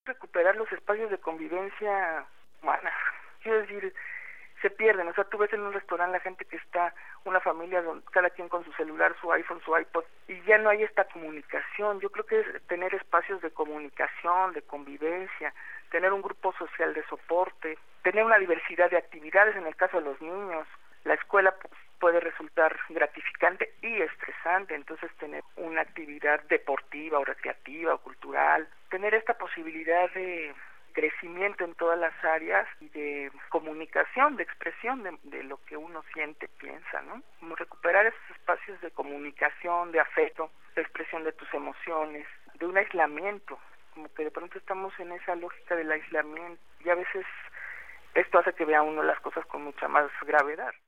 recuperar los espacios de convivencia humana. Quiero decir, se pierden. O sea, tú ves en un restaurante la gente que está, una familia, donde cada quien con su celular, su iPhone, su iPod, y ya no hay esta comunicación. Yo creo que es tener espacios de comunicación, de convivencia, tener un grupo social de soporte, tener una diversidad de actividades en el caso de los niños. La escuela puede resultar gratificante y estresante, entonces tener una actividad deportiva o recreativa o cultural, tener esta posibilidad de crecimiento en todas las áreas y de comunicación, de expresión de lo que uno siente, piensa, ¿no? Como recuperar esos espacios de comunicación, de afecto, de expresión de tus emociones, de un aislamiento, como que de pronto estamos en esa lógica del aislamiento y a veces esto hace que vea uno las cosas con mucha más gravedad.